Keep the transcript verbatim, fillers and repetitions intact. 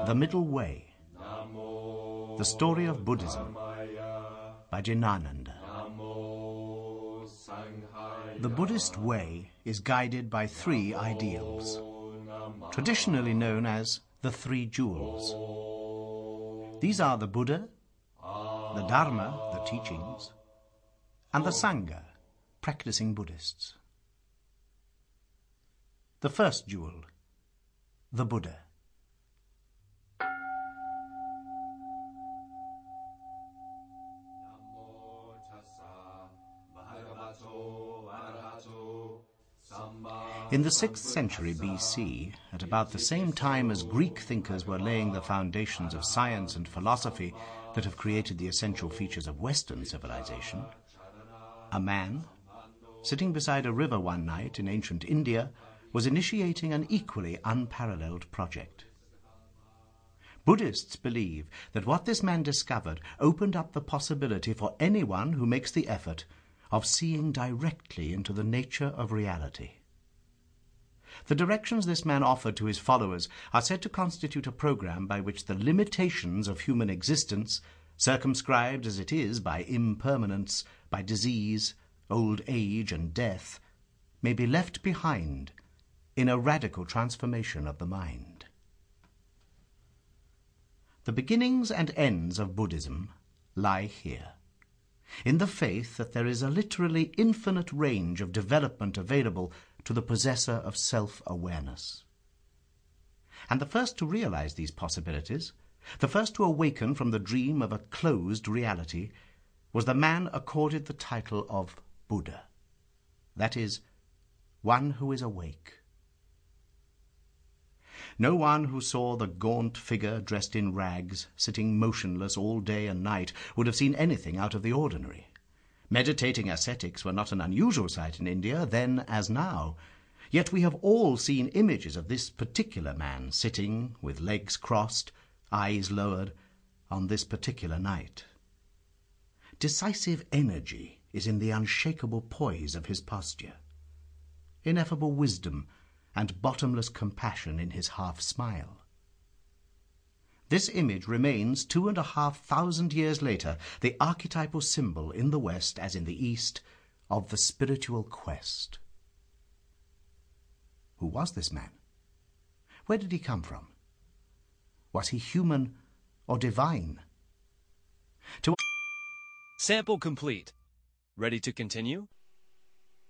The Middle Way. The Story of Buddhism by Jnananda. The Buddhist way is guided by three ideals, traditionally known as the Three Jewels. These are the Buddha, the Dharma, the teachings, and the Sangha, practicing Buddhists. The first jewel, the Buddha. In the sixth century B C, at about the same time as Greek thinkers were laying the foundations of science and philosophy that have created the essential features of Western civilization, a man, sitting beside a river one night in ancient India, was initiating an equally unparalleled project. Buddhists believe that what this man discovered opened up the possibility for anyone who makes the effort of seeing directly into the nature of reality. The directions this man offered to his followers are said to constitute a program by which the limitations of human existence, circumscribed as it is by impermanence, by disease, old age, and death, may be left behind in a radical transformation of the mind. The beginnings and ends of Buddhism lie here, in the faith that there is a literally infinite range of development available to the possessor of self-awareness. And the first to realize these possibilities, the first to awaken from the dream of a closed reality, was the man accorded the title of Buddha. That is, one who is awake. No one who saw the gaunt figure dressed in rags, sitting motionless all day and night, would have seen anything out of the ordinary. Meditating ascetics were not an unusual sight in India, then as now. Yet we have all seen images of this particular man sitting, with legs crossed, eyes lowered, on this particular night. Decisive energy is in the unshakable poise of his posture, ineffable wisdom and bottomless compassion in his half-smile. This image remains two and a half thousand years later the archetypal symbol in the West as in the East of the spiritual quest. Who was this man? Where did he come from? Was he human or divine? To Sample complete. Ready to continue?